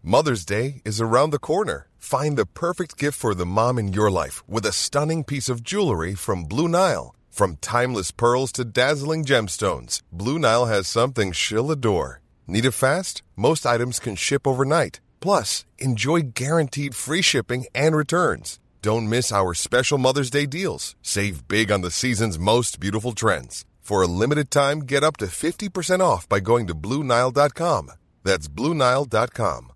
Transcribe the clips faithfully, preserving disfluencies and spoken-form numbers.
Mother's Day is around the corner. Find the perfect gift for the mom in your life with a stunning piece of jewelry from Blue Nile. From timeless pearls to dazzling gemstones, Blue Nile has something she'll adore. Need it fast? Most items can ship overnight. Plus, enjoy guaranteed free shipping and returns. Don't miss our special Mother's Day deals. Save big on the season's most beautiful trends. For a limited time, get up to fifty percent off by going to blue nile dot com. That's blue nile dot com.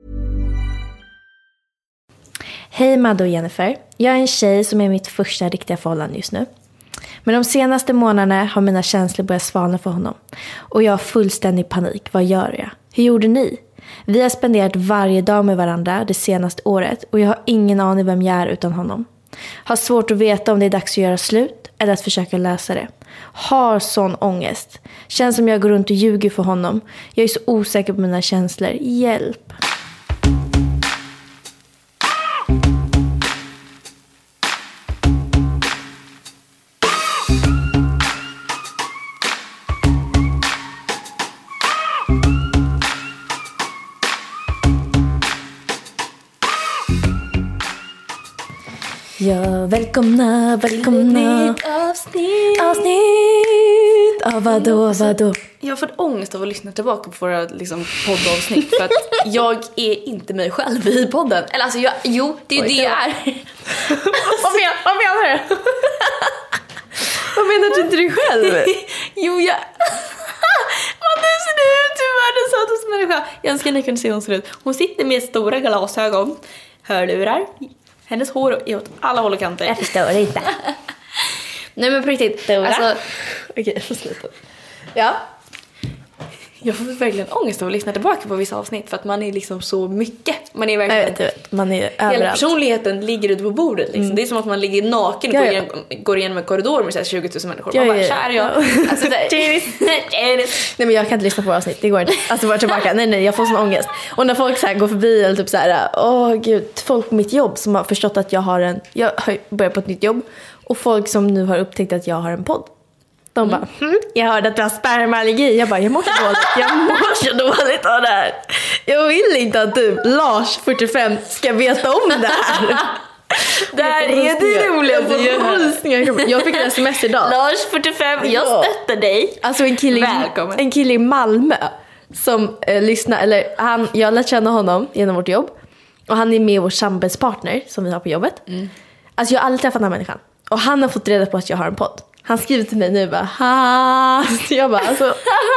Hej Madde och Jennifer. Jag är en tjej som är i mitt första riktiga förhållande just nu. Men de senaste månaderna har mina känslor börjat svalna för honom. Och jag har fullständig panik. Vad gör jag? Hur gjorde ni? Vi har spenderat varje dag med varandra det senaste året. Och jag har ingen aning vem jag är utan honom. Har svårt att veta om det är dags att göra slut eller att försöka lösa det. Har sån ångest. Känns som jag går runt och ljuger för honom. Jag är så osäker på mina känslor. Hjälp. Ja, välkomna, välkomna. Nytt avsnitt. Avsnitt. Ja, vadå, vadå? Jag har fått ångest av att lyssna tillbaka på våra liksom, poddavsnitt. För att jag är inte mig själv i podden. Eller alltså, jag, jo, det är ju det jag är. Vad menar, vad menar du? Vad menar du inte dig själv? Jo, jag... Vad nu ser du ut, du är världens sötaste människa. Jag önskar ni kunde se hur hon ser ut. Hon sitter med stora glasögon, hörlurar. Hennes hår är åt alla håll och kanter. Jag förstår inte. Nej men på riktigt. Stora. Alltså, okej, jag får sluta. Ja. Jag får verkligen ångest av att lyssna tillbaka på vissa avsnitt. För att man är liksom så mycket. Man är verkligen... Jag vet, jag vet. Man är hela överallt. ja, går, ja. igenom, går igenom en korridor med så här tjugo tusen människor. Ja, Man bara, ja, ja. kär jag. Alltså, Nej men jag kan inte lyssna på avsnitt. Det går inte. Alltså vara tillbaka. Nej nej, jag får sån ångest. Och när folk så här går förbi eller typ så här, åh gud, folk på mitt jobb som har förstått att jag har en, jag har börjat på ett nytt jobb, och folk som nu har upptäckt att jag har en podd. De bara, hm, jag hörde att du har spermaallergi. Jag bara, jag mår så dåligt. Jag mår så dåligt av det här. Jag vill inte att du, Lars, fyrtiofem, ska veta om det här. Det här är det roliga. Jag fick en sms idag. Lars fyrtiofem, jag stöttar dig. Alltså en kille, Välkommen. en kille i Malmö som eh, lyssnar, eller han, jag har lärt känna honom genom vårt jobb. Och han är med vår samarbetspartner som vi har på jobbet. Mm. Alltså jag har aldrig träffat den här människan. Och han har fått reda på att jag har en podd. Han skriver till mig nu bara, ha. Så jag bara, alltså.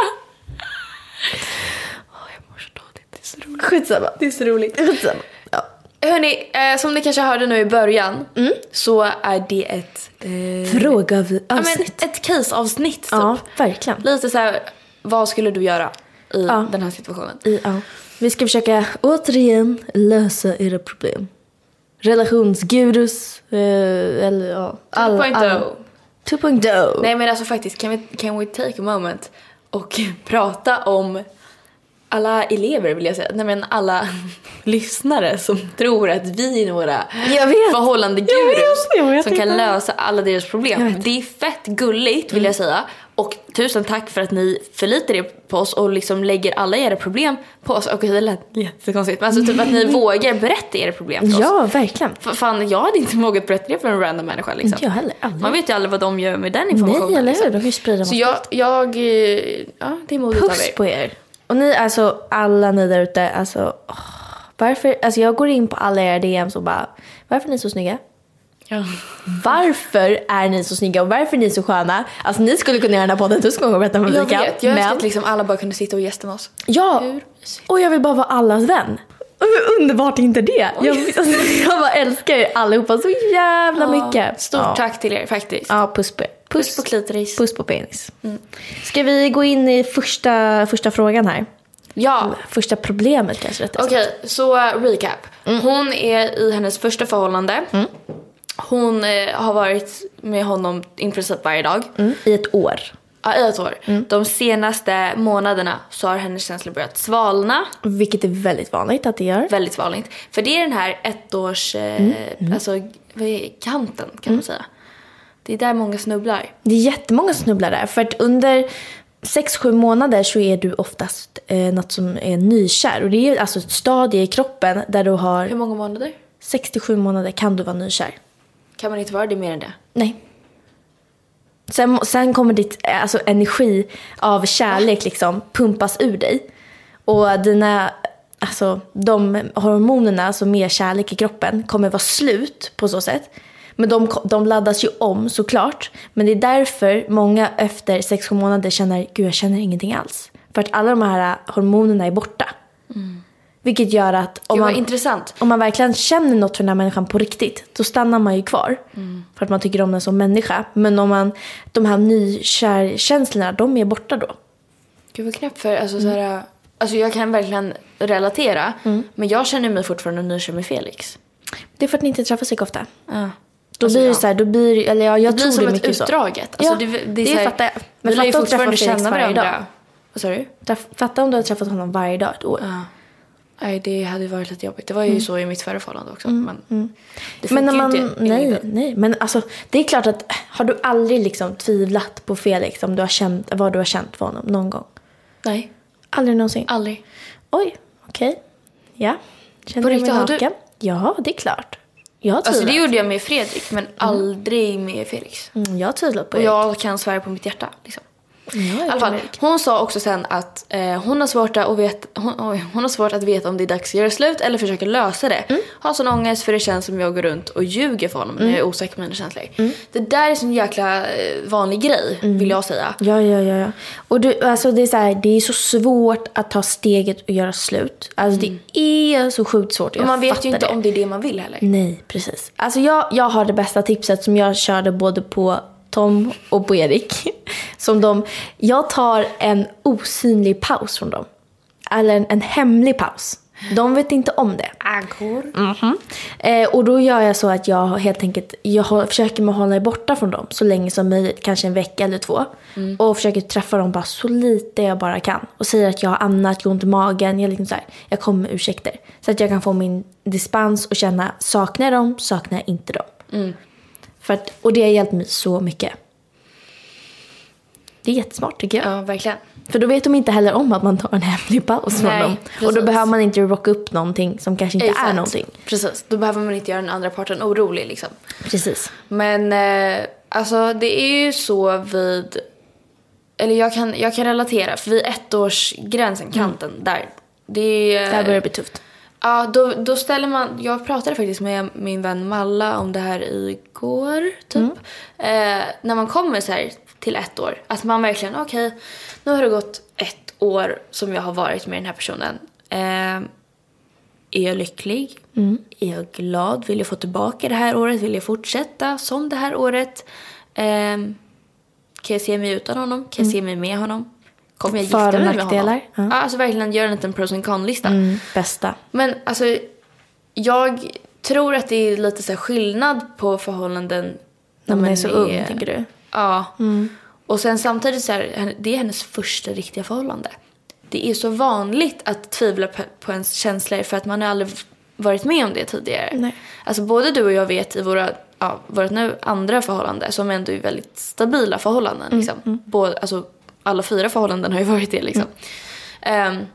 Åh, jag mår så dåligt. Det är så roligt. Skitsamma. Det är så roligt. Skitsamma. Ja. Hörrni, eh, som ni kanske hörde nu i början, mm. så är det ett eh, fråga av ja, men ett case-avsnitt typ. Ja, verkligen. Lite så här, vad skulle du göra i ja. den här situationen? I, ja. Vi ska försöka återigen lösa era problem. Relationsgurus eh, eller ja, all, två punkt noll. två punkt noll. Nej men alltså faktiskt, kan vi, can we take a moment och prata om alla elever, vill jag säga. Nej men alla lyssnare som tror att vi är några förhållande gurus som kan inte. lösa alla deras problem. Det är fett gulligt, vill mm. jag säga. Och tusen tack för att ni förlitar er på oss och liksom lägger alla era problem på oss. Okej, det lät jättekonstigt. Men alltså typ att ni vågar berätta era problem till oss. Ja, verkligen. För fan, jag hade inte vågat berätta det för en random människa liksom. Jag heller, aldrig. Man vet ju aldrig vad de gör med den informationen. Nej, eller hur? Liksom. De vill sprida. Så jag, jag, ja, det är modigt av er. Puss på er. Och ni, alltså alla ni där ute, alltså åh, varför, alltså jag går in på alla era D M's och bara, varför är ni så snygga? Ja. Varför är ni så snygga och varför är ni så sköna? Alltså ni skulle kunna göra den här podden tusen gånger och berätta om jag Ulrika. vet, jag men... önskar att liksom alla bara kunde sitta och gästa med oss. Ja, hur? Och jag vill bara vara allas vän. Och hur underbart är inte det? Jag, alltså, jag bara älskar er allihopa så jävla ja, mycket. Stort ja. tack till er faktiskt. Ja, puss på er. Puss, puss på klitoris. Puss på penis. Mm. Ska vi gå in i första, första frågan här? Ja. Första problemet kanske. Okej, okay, så recap. Mm. Hon är i hennes första förhållande. Mm. Hon eh, har varit med honom i princip varje dag. Mm. I ett år. Ja, i ett år. Mm. De senaste månaderna så har hennes känslor börjat svalna. Vilket är väldigt vanligt att det gör. Väldigt vanligt. För det är den här ettårs... Eh, mm. Mm. Alltså, vad är kanten kan mm. man säga. Det är där många snubblar. Det är jättemånga snubblar där. För att under sex sju månader så är du oftast eh, något som är nykär. Och det är alltså ett stadie i kroppen där du har... Hur många månader? sex till sju månader kan du vara nykär. Kan man inte vara det mer än det? Nej. Sen, sen kommer ditt alltså, energi av kärlek liksom pumpas ur dig. Och dina, alltså, de hormonerna, alltså mer kärlek i kroppen, kommer vara slut på så sätt. Men de, de laddas ju om såklart. Men det är därför många efter sex sju månader känner, gud jag känner ingenting alls. För att alla de här hormonerna är borta. Mm. Vilket gör att om man, intressant. om man verkligen känner något för den här människan på riktigt, då stannar man ju kvar. Mm. För att man tycker om den som människa. Men om man, de här nykärkänslorna, de är borta då. Gud vad knäpp för, alltså, mm. så här, alltså jag kan verkligen relatera. Mm. Men jag känner mig fortfarande nykär med Felix. Det är för att ni inte träffas så ofta. Ja. Då alltså, blir det ja. så här, då blir, eller ja, jag det tror blir som det är ett mycket utdraget. Så. Alltså, ja, det, det, det är så här, fattar jag. Men vi fatta att träffa fortfarande känna varandra. Vad sa du? Fatta om du hade träffat honom varje dag ett år. Ja. Nej, det hade varit lite jobbigt. Det var ju mm. så i mitt förra förhållande också. Mm. Men, mm. det men när man, inte nej, nej, men alltså det är klart att har du aldrig liksom tvivlat på Felix om du har känt, vad du har känt för honom någon gång? Nej. Aldrig någonsin? Aldrig. Oj, okej. Okay. Ja. Känner du mig naken? Du? Ja, det är klart. Jag har alltså det gjorde jag med Fredrik, men mm. aldrig med Felix. Mm, jag har tvivlat på Och Erik. jag kan svära på mitt hjärta, liksom. Ja, I alla fall, hon sa också sen att eh, hon, har svårt att veta, hon, oj, hon har svårt att veta om det är dags att göra slut eller försöka lösa det. Mm. Har sån ångest för det känns som jag går runt och ljuger för honom mm. när jag är osäker på mina känslor. Mm. Det där är en jäkla eh, vanlig grej, mm. vill jag säga. Ja, ja, ja. ja. Och du, alltså, det, är så här, det är så svårt att ta steget och göra slut. Alltså mm. det är så sjukt svårt. Och man vet ju inte det. om det är det man vill heller. Nej, precis. Alltså jag, jag har det bästa tipset som jag körde både på Tom och på Erik. Som de, jag tar en osynlig paus från dem. Eller en, en hemlig paus. De vet inte om det. Ankor. Mm-hmm. eh, och då gör jag så att jag helt enkelt jag har, försöker mig hålla mig borta från dem så länge som möjligt. Kanske en vecka eller två. Mm. Och försöker träffa dem bara så lite jag bara kan. Och säger att jag har annat, jag har ont i magen. Jag, liksom så här, jag kommer med ursäkter. Så att jag kan få min dispens och känna, saknar jag dem, saknar jag inte dem. Mm. För att, och det har hjälpt mig så mycket. Det är jättesmart tycker jag. Ja, verkligen. För då vet de inte heller om att man tar en hemlig paus från dem. Och då behöver man inte rocka upp någonting som kanske inte Exakt. är någonting. Precis, då behöver man inte göra den andra parten orolig liksom. Precis. Men eh, alltså det är ju så vid... Eller jag kan, jag kan relatera, för vid ettårsgränsen, kanten, mm. där. Det är, där börjar det bli tufft. Ja, då, då ställer man... Jag pratade faktiskt med min vän Malla om det här igår, typ. Mm. Eh, när man kommer så här till ett år. Att man verkligen, okej, okay, nu har det gått ett år som jag har varit med den här personen. Eh, är jag lycklig? Mm. Är jag glad? Vill jag få tillbaka det här året? Vill jag fortsätta som det här året? Eh, kan jag se mig utan honom? Kan jag mm. se mig med honom? Kommer jag gifta mig med honom? Ja. Ja, alltså verkligen göra en liten pros and con-lista. Mm, bästa. Men alltså, jag tror att det är lite så här skillnad på förhållanden när, när man är så ung, är, tänker du? Ja. Mm. Och sen samtidigt så här, det är hennes första riktiga förhållande. Det är så vanligt att tvivla på, på ens känslor för att man har aldrig varit med om det tidigare. Nej. Alltså både du och jag vet i våra, ja, våra nu andra förhållanden som ändå är väldigt stabila förhållanden. Mm, liksom. mm. Både, alltså, alla fyra förhållanden har ju varit det liksom. Mm. Um,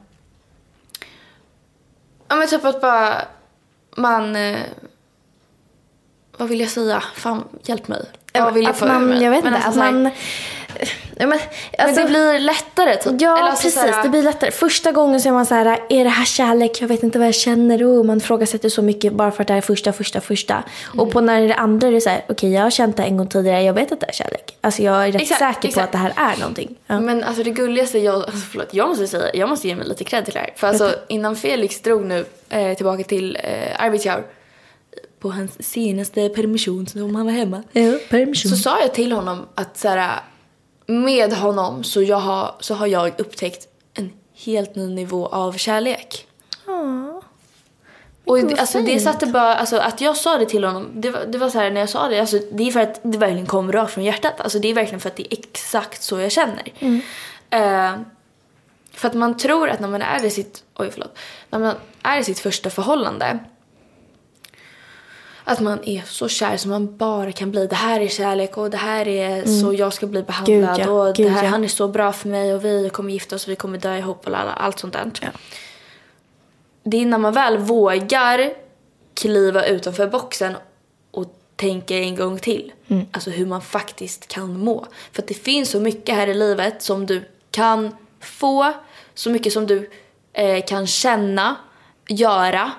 ja men typ att bara man... Uh, vad vill jag säga? Fan, hjälp mig. Vad vill jag att man, jag vet men inte, alltså, att man... Ja, men, alltså, men det blir lättare typ. Ja, Eller alltså, precis, såhär, det blir lättare. Första gången så är man så här, är det här kärlek? Jag vet inte vad jag känner. Och man frågasätter så mycket bara för att det här är första, första, första. Mm. Och på när det andra är det så här, okej, okay, jag har känt det en gång tidigare. Jag vet att det är kärlek. Alltså jag är rätt exakt, säker exakt. på att det här är någonting. Ja. Men alltså det gulligaste, jag, alltså, förlåt, jag måste säga, jag måste ge mig lite cred till det här. För alltså innan Felix drog nu eh, tillbaka till eh, Arvidsjaur på hans senaste permission som han var hemma. Ja, permission. Så sa jag till honom att så här, med honom så, jag har, så har jag upptäckt en helt ny nivå av kärlek. Åh, och det, alltså, det satte bara, alltså, att jag sa det till honom, det var, det var så här när jag sa det, alltså, det är för att det verkligen kom rakt från hjärtat. Alltså, det är verkligen för att det är exakt så jag känner. Mm. Uh, för att man tror att när man är i sitt, oj förlåt, när man är i sitt första förhållande, att man är så kär som man bara kan bli. Det här är kärlek och det här är mm. så jag ska bli behandlad. Gud, ja. Och Gud, det här, ja. Han är så bra för mig och vi kommer gifta oss och vi kommer dö ihop och alla, allt sånt där. Ja. Det är när man väl vågar kliva utanför boxen och tänka en gång till. Mm. Alltså hur man faktiskt kan må. För att det finns så mycket här i livet som du kan få. Så mycket som du eh, kan känna, göra.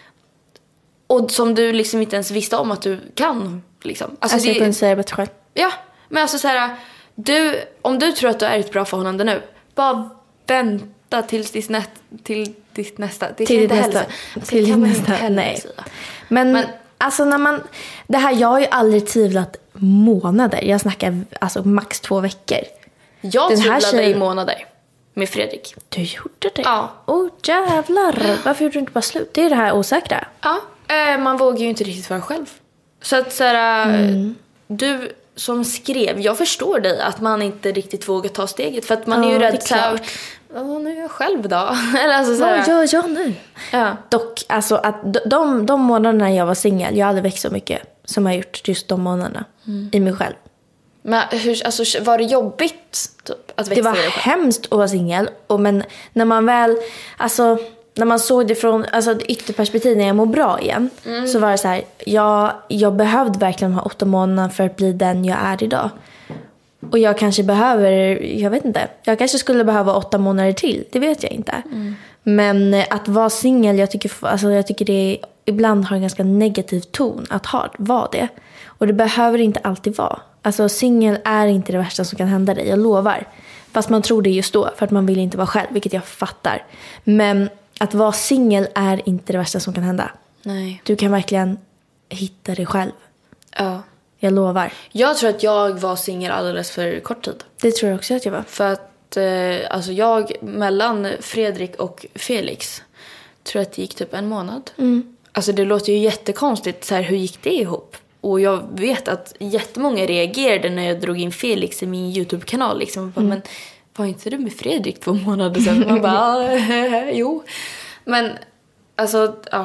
Och som du liksom inte ens visste om att du kan. Liksom. Alltså, alltså det, jag kan säga bättre själv. Ja, men alltså så här, du, om du tror att du är i ett bra förhållande nu, bara vänta tills ditt, nä, till ditt nästa. Det till ditt nästa. Alltså, till ditt nästa, nej. Men, men alltså när man, det här, jag har ju aldrig tvivlat månader. Jag snackar alltså max två veckor. Jag tvivlade tjejen... i månader. Med Fredrik. Du gjorde det? Ja. Åh, oh, jävlar. Varför gjorde du inte bara slut? Det är det här osäkra. Ja, eh, man vågar ju inte riktigt vara själv. Så att så här, mm. du som skrev, jag förstår dig att man inte riktigt vågar ta steget. För att man ja, är ju rädd så här, ja, nu är jag själv då. Eller alltså så här, vad gör jag nu? Ja. Dock, alltså att de, de månaderna jag var singel, jag hade växt så mycket som jag har gjort just de månaderna mm. i mig själv. Men hur, alltså, var det jobbigt typ, att växa? Det var hemskt att vara singel. Men när man väl, alltså, när man såg det från alltså, ett ytterperspektiv när jag mår bra igen. Mm. Så var det så här, jag, jag behövde verkligen ha åtta månader för att bli den jag är idag. Och jag kanske behöver, jag vet inte. Jag kanske skulle behöva åtta månader till, det vet jag inte. Mm. Men att vara singel, jag tycker, alltså, jag tycker det ibland har en ganska negativ ton att ha, vara det. Och det behöver inte alltid vara. Alltså singel är inte det värsta som kan hända dig, jag lovar. Fast man tror det just då för att man vill inte vara själv, vilket jag fattar. Men att vara singel är inte det värsta som kan hända. Nej. Du kan verkligen hitta dig själv. Ja. Jag lovar. Jag tror att jag var singel alldeles för kort tid. Det tror jag också att jag var. För att eh, alltså jag mellan Fredrik och Felix tror att det gick typ en månad. Mm. Alltså det låter ju jättekonstigt så här, hur gick det ihop? Och jag vet att jättemånga reagerade när jag drog in Felix i min YouTube-kanal. Liksom. Mm. Men var inte du med Fredrik två månader sedan? Man bara, jo. Men alltså, ja.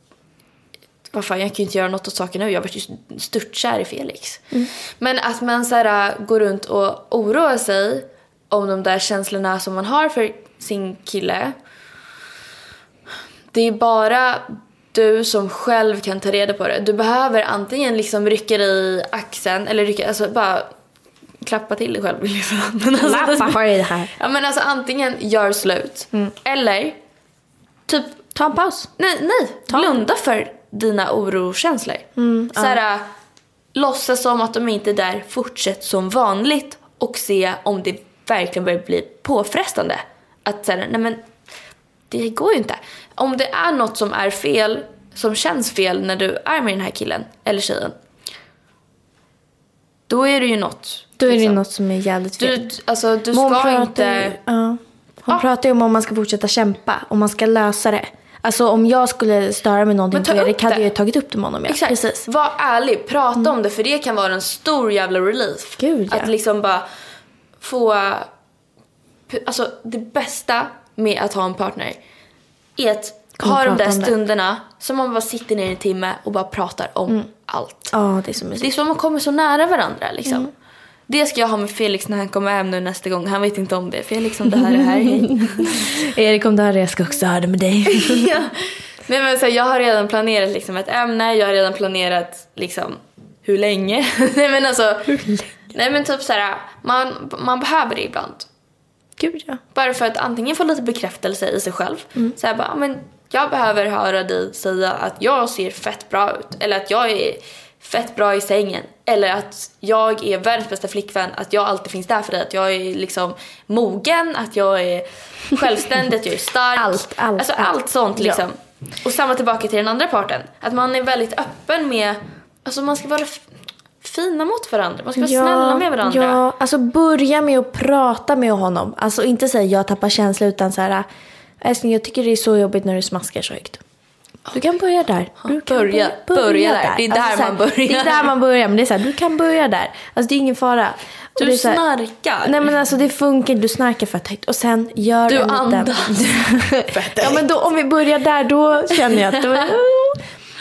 Vad fan, jag kan ju inte göra något åt saken nu. Jag var ju störtkär i Felix. Mm. Men att man så här, går runt och oroar sig om de där känslorna som man har för sin kille. Det är bara du som själv kan ta reda på det. Du behöver antingen liksom rycka dig i axeln eller rycka, alltså bara klappa till dig själv liksom. Men alltså, Lappa har det här. Ja, men alltså antingen gör slut mm. eller typ ta en paus. Nej, nej. Ta. Blunda för dina orokänslor. Mm, så här, ja. Låtsas som att de inte är där, fortsätt som vanligt och se om det verkligen börjar bli påfrestande. Att så här, nej men det går ju inte. Om det är något som är fel, som känns fel när du är med den här killen eller tjejen, då är det ju något. Då är liksom. Det något som är jävligt fel. Du, alltså, du ska pratar, inte... Ja. Hon ja. pratar ju om om man ska fortsätta kämpa, om man ska lösa det. Alltså om jag skulle störa med någonting på Erik hade jag tagit upp det med honom. Ja. Exakt. Precis. Var ärlig, prata mm. om det, för det kan vara en stor jävla relief. Gud, ja. Att liksom bara få... Alltså det bästa med att ha en partner är att ha de där stunderna som man bara sitter ner en timme och bara pratar om mm. allt. Ja, det är så mysigt. Det är som att man kommer så nära varandra liksom. Mm. Det ska jag ha med Felix när han kommer hem nu nästa gång. Han vet inte om det. Felix, om det här är här. Hej. Erik, om det här är, jag ska också ha det med dig. Ja. Nej, men så jag har redan planerat liksom ett ämne. Jag har redan planerat liksom hur länge. Nej, men alltså. Hur länge? Nej, men typ så här, man, man behöver det ibland. Gud, ja. Bara för att antingen få lite bekräftelse i sig själv. Mm. Så här bara, men jag behöver höra dig säga att jag ser fett bra ut. Eller att jag är fett bra i sängen. Eller att jag är världens bästa flickvän. Att jag alltid finns där för dig. Att jag är liksom mogen. Att jag är självständig. Att jag är stark. Allt, allt, alltså allt, allt sånt liksom. Ja. Och samma tillbaka till den andra parten. Att man är väldigt öppen med... Alltså man ska vara f- fina mot varandra. Man ska vara ja, snälla med varandra. Ja, alltså börja med att prata med honom. Alltså inte säga jag tappar känsla, utan så här... Älskling, jag tycker det är så jobbigt när du smaskar så högt. Du kan börja där. Du kan börja, börja, börja där. där. Det är där alltså, man börjar. Det är där man börjar. Men det är så här, du kan börja där. Alltså det är ingen fara. Du det är så här, snarkar. Nej men alltså det funkar. Du snarkar för högt. Och sen gör du en andas. Ja men då, om vi börjar där, då känner jag att då,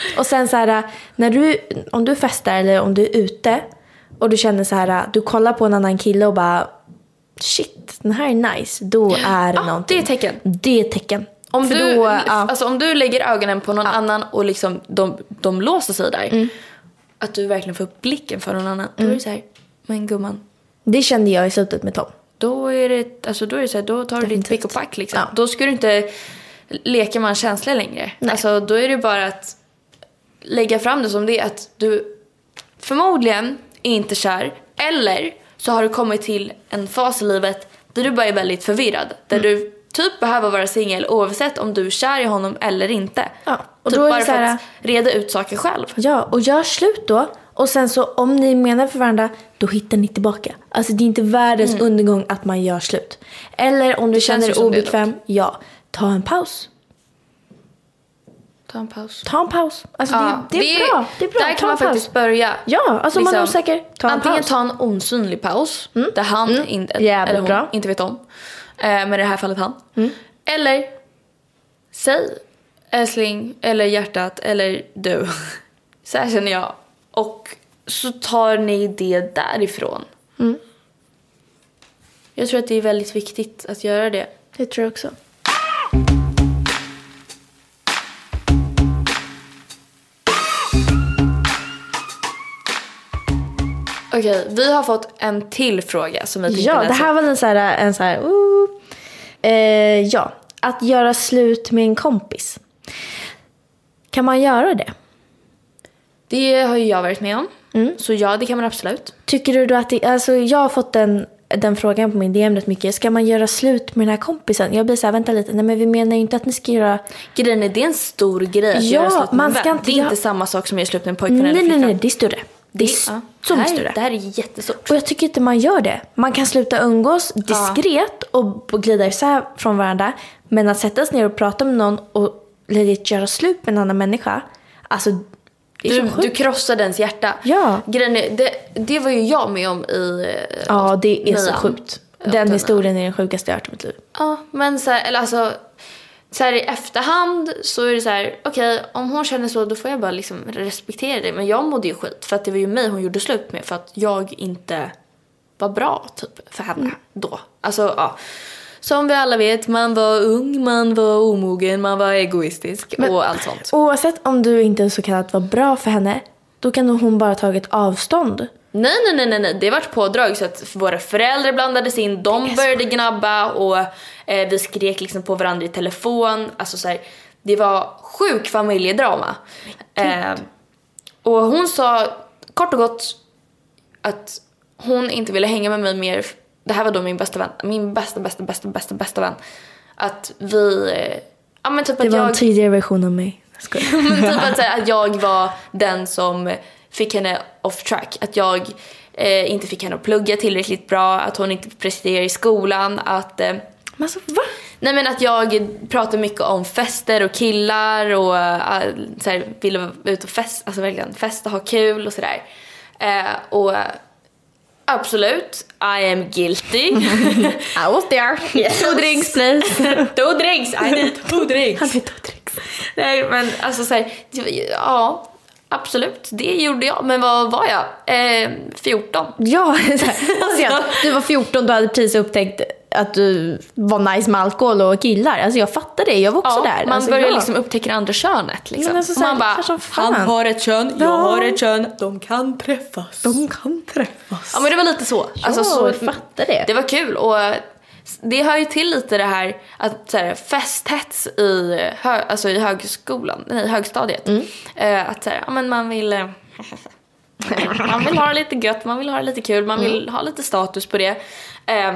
Och sen så här, när du, om du festar eller om du är ute och du känner så här, du kollar på en annan kille och bara shit, den här är nice, då är det ah, någonting. Det är tecken. Det är tecken. Om För du, då, ja. alltså om du lägger ögonen på någon ja. annan och liksom de, de låser sig där. Mm. Att du verkligen får upp blicken för någon annan. Mm. Då är det så här, men gumman. Det kände jag i slutet med Tom. Då är det, alltså då är det så här, då tar du ditt pick och pack liksom. Ja. Då ska du inte leka med en känsla längre. Nej. Alltså då är det bara att lägga fram det som det är, att du förmodligen är inte kär. Eller så har du kommit till en fas i livet där du bara är väldigt förvirrad. Där mm. du typ behöver vara singel oavsett om du är kär i honom eller inte. Ja, och typ då är bara det så här, för att reda ut saker själv. Ja, och gör slut då. Och sen så om ni menar för varandra, då hittar ni tillbaka. Alltså det är inte världens mm. undergång att man gör slut. Eller om du det känner dig obekväm, ja, ta en paus. Ta en paus. Ta en paus. Alltså ja, det, det, är det, bra. det är bra. Där kan man faktiskt börja. Ja, alltså liksom, man är osäker. Ta en antingen paus. ta en osynlig paus. Mm. Där han mm. inte, eller hon bra. inte vet om. Eh, men i det här fallet han. Mm. Eller säg älskling eller hjärtat eller du. Så här känner jag. Och så tar ni det därifrån. Mm. Jag tror att det är väldigt viktigt att göra det. Det tror jag också. Okej, vi har fått en till fråga som vi Ja, det här var en så här, en så här uh, eh, ja, att göra slut med en kompis. Kan man göra det? Det har ju jag varit med om. Mm. Så ja, det kan man absolut. Tycker du då att det, alltså jag har fått den, den frågan på min D M rätt mycket. Ska man göra slut med den här kompisen? Jag blir så här, vänta lite. Nej, men vi menar ju inte att ni ska göra... Grejen är, det är en stor grej att ja, göra slut med man ska inte, det är jag... inte samma sak som att göra slut med en pojkvän eller Nej, flickan. nej, nej, det är större. Det är ja. så mycket större. Det här är jättestort. Och jag tycker inte man gör det. Man kan sluta umgås diskret ja. och glida isär från varandra. Men att sätta sig ner och prata med någon och legit göra slut med en annan människa. Alltså, det är du, så du krossar dens hjärta. Ja. Grejen är, det, det var ju jag med om i... Ja, det är så sjukt. Den historien är den sjukaste jag hört i mitt liv. Ja, men så här, eller alltså... Så här i efterhand så är det så här, okej, okay, om hon känner så då får jag bara liksom respektera det. Men jag mådde ju skit för att det var ju mig hon gjorde slut med för att jag inte var bra typ för henne mm. då. Alltså ja, som vi alla vet, man var ung, man var omogen, man var egoistisk men, och allt sånt. Oavsett om du inte så kallat var bra för henne, då kan hon bara tagit avstånd. Nej, nej, nej, nej, nej. Det var ett pådrag så att våra föräldrar blandades in. De började gnabba och eh, vi skrek liksom på varandra i telefon. Alltså så här, det var sjuk familjedrama. Eh, och hon sa kort och gott att hon inte ville hänga med mig mer. Det här var då min bästa vän. Min bästa, bästa, bästa, bästa, bästa vän. Att vi... Eh, ja, men typ det att var jag, en tidigare version av mig. men typ att, här, att jag var den som... fick henne off track. Att jag eh, inte fick henne att plugga tillräckligt bra. Att hon inte presterade i skolan. Att, eh, men alltså, va? Nej, men att jag pratade mycket om fester och killar. Och äh, så här, ville vara ute och festa. Alltså verkligen festa, ha kul och sådär. Eh, och absolut, I am guilty. I was there. Yes. Two drinks, please. Two drinks, I need two drinks. Han need two drinks. Nej, men alltså så här, ja... Absolut, det gjorde jag. Men vad var jag? Eh, fjorton. Ja, alltså, du var fjorton, du hade precis upptäckt att du var nice med alkohol och killar. Alltså jag fattar det, jag var också ja, där. Man alltså, börjar jag... liksom upptäcka det andra könet. Liksom. Alltså, och man bara, han har ett kön, jag ja. har ett kön. De kan träffas. De kan träffas. Ja, men det var lite så. Ja, alltså, så jag fattar det. Det var kul och... Det hör ju till lite det här att så här, festhets i, hö, alltså i högskolan, nej, högstadiet. Mm. Eh, att så här, ja, men man vill eh, man vill ha det lite gött, man vill ha det lite kul, man vill mm. ha lite status på det. Eh,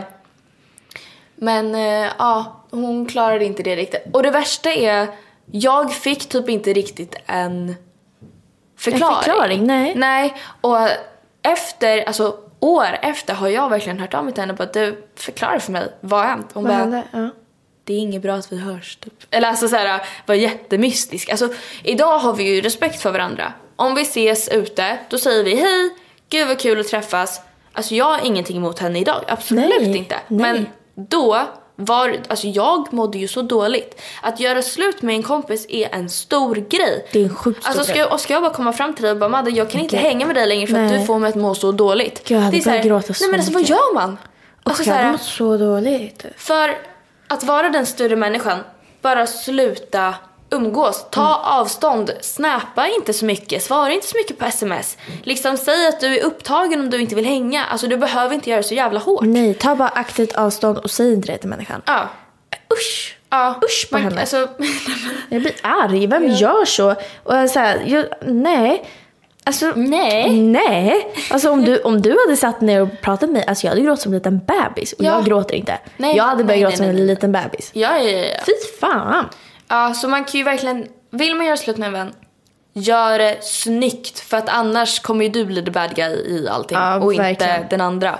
men eh, ja, hon klarade inte det riktigt. Och det värsta är, jag fick typ inte riktigt en förklaring. En förklaring, nej. Nej, och efter, alltså år efter har jag verkligen hört av mig till henne på att du förklarar för mig vad har hänt. Hon vad bara, hände? Ja. Det är inget bra att vi hörs typ. Eller alltså såhär, var jättemystisk. Alltså idag har vi ju respekt för varandra. Om vi ses ute, då säger vi hej, gud vad kul att träffas. Alltså jag har ingenting emot henne idag, absolut nej, inte. Nej. Men då var, alltså jag mådde ju så dåligt. Att göra slut med en kompis är en stor grej. Det är en sjukt stor alltså, ska jag, och ska jag bara komma fram till dig och bara, Madde, jag kan inte okay. hänga med dig längre för Nej. att du får mig att må så dåligt. Gud, jag hade det är så här, gråta så nej men alltså vad gör man? Alltså, jag hade mått så dåligt. För att vara den större människan, bara sluta umgås, ta mm. avstånd, snappa inte så mycket, svara inte så mycket på sms. Liksom säg att du är upptagen om du inte vill hänga. Alltså du behöver inte göra så jävla hårt. Nej, ta bara aktivt avstånd och säg inte det till människan. Ja. Usch. Ja, usch på man, henne. Alltså... jag blir arg, vem ja. gör så? Och så här, jag, nej. Alltså, nej. Nej. Alltså om du, om du hade satt ner och pratat med mig, alltså jag hade gråtit som en liten bebis. Och ja. jag gråter inte. Nej, jag hade börjat gråta som en liten bebis. Ja, ja, ja. Fy fan. Ja, så man kan ju verkligen, vill man göra slut med en vän, gör det snyggt. För att annars kommer ju du bli the bad guy i allting. Ja, och verkligen. Inte den andra.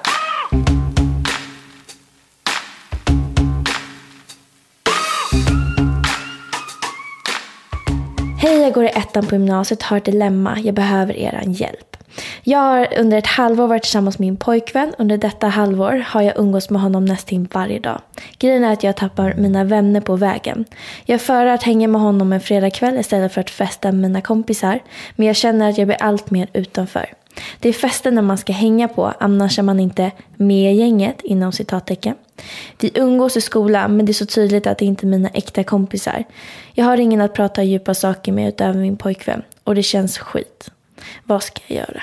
Hej, jag går i ettan på gymnasiet, har ett dilemma. Jag behöver er hjälp. Jag har under ett halvår varit tillsammans med min pojkvän. Under detta halvår har jag umgås med honom nästan varje dag. Grejen är att jag tappar mina vänner på vägen. Jag föredrar att hänga med honom en fredagkväll istället för att festa med mina kompisar. Men jag känner att jag blir allt mer utanför. Det är festen när man ska hänga på, annars är man inte med i gänget inom citattecken. Vi umgås i skolan, men det är så tydligt att det inte är mina äkta kompisar. Jag har ingen att prata djupa saker med utöver min pojkvän. Och det känns skit. Vad ska jag göra?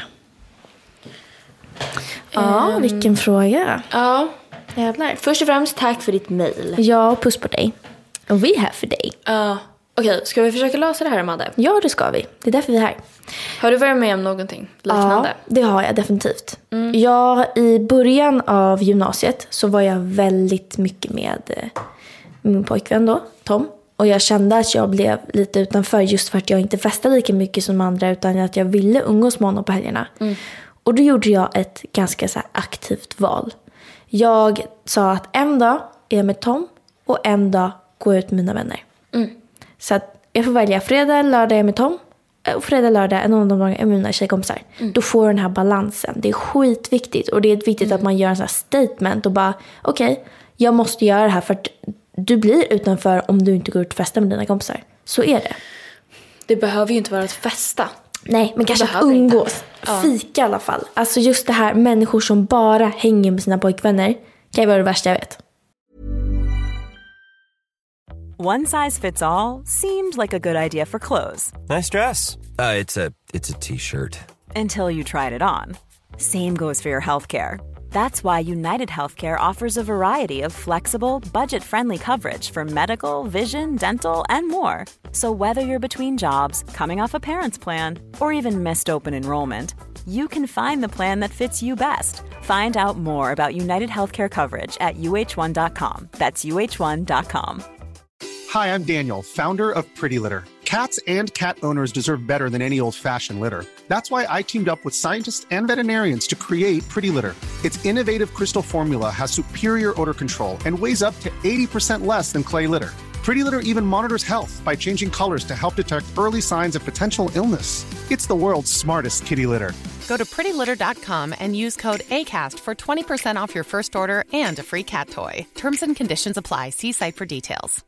Ja, um, vilken fråga. Ja, jävlar. Först och främst, tack för ditt mejl. Ja, puss på dig. Och vi är här för dig. Ja. Okej, okay, ska vi försöka lösa det här, Madde? Ja, det ska vi. Det är därför vi är här. Har du varit med om någonting liknande? Ja, det har jag definitivt. Mm. Jag, i början av gymnasiet så var jag väldigt mycket med eh, min pojkvän då, Tom. Och jag kände att jag blev lite utanför just för att jag inte festade lika mycket som andra, utan att jag ville umgås med honom på helgerna. Mm. Och då gjorde jag ett ganska så här aktivt val. Jag sa att en dag är jag med Tom och en dag går jag ut med mina vänner. Mm. Så att jag får välja fredag, lördag är jag med Tom. Och fredag, lördag, en av de dagarna är mina tjejkompisar. Mm. Då får den här balansen. Det är skitviktigt. Och det är viktigt mm. att man gör en sån här statement och bara, okej, okay, jag måste göra det här för att du blir utanför om du inte går ut och festar med dina kompisar. Så är det. Det behöver ju inte vara att festa. Nej, men kanske att umgås. Ja. Fika i alla fall. Alltså just det här, människor som bara hänger med sina pojkvänner kan ju vara det värsta jag vet. One size fits all seemed like a good idea for clothes. Nice dress. Uh, it's a it's a t-shirt. Until you tried it on. Same goes for your healthcare. That's why United Healthcare offers a variety of flexible, budget-friendly coverage for medical, vision, dental, and more. So whether you're between jobs, coming off a parent's plan, or even missed open enrollment, you can find the plan that fits you best. Find out more about United Healthcare coverage at U H one dot com. That's U H one dot com. Hi, I'm Daniel, founder of Pretty Litter. Cats and cat owners deserve better than any old-fashioned litter. That's why I teamed up with scientists and veterinarians to create Pretty Litter. Its innovative crystal formula has superior odor control and weighs up to eighty percent less than clay litter. Pretty Litter even monitors health by changing colors to help detect early signs of potential illness. It's the world's smartest kitty litter. Go to pretty litter dot com and use code ACAST for twenty percent off your first order and a free cat toy. Terms and conditions apply. See site for details.